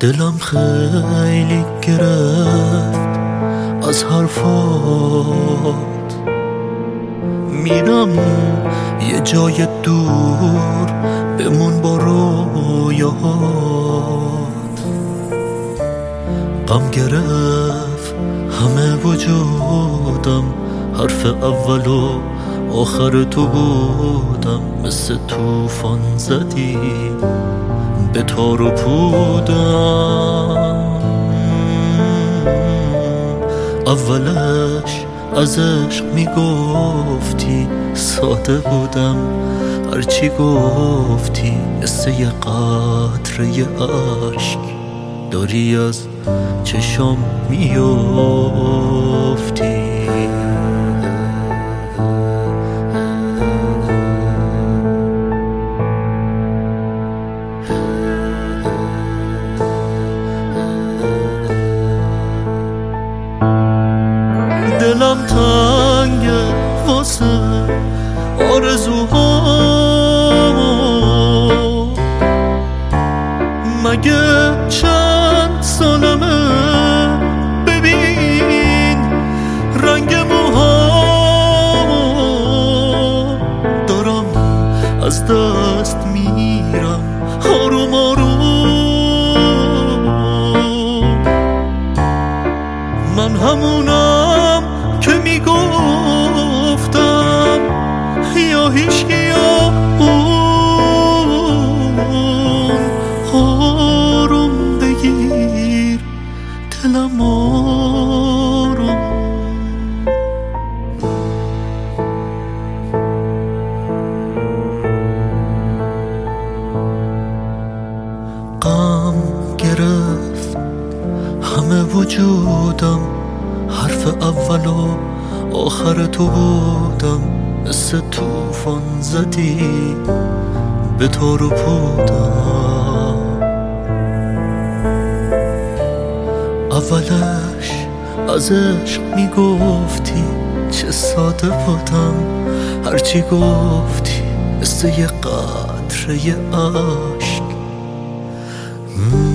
دلم خیلی گرفت از حرفات، میرم یه جای دور بمون با رویاهات. غم گرفت همه وجودم، حرف اول و آخر تو بودم. مثل طوفان زدی به تار و پودم، اولش از عشق میگفتی ساده بودم، هرچی گفتی مثل یه قطره عشق داری از چشم میافتی. دلم تنگه واسه آرزوهام، مگه چند سالمه ببین رنگ موهام. دارم از دست میرم آروم آروم، من همونم که میگفتم یا هیچکی یا اون. آروم بگیر دلم آروم. غم گرفت همه وجودم، حرف اول و آخر تو بودم. مثل طوفان زدی به تار و پودم، اولش از عشق میگفتی چه ساده بودم، هرچی گفتی مثل یه قطره عشق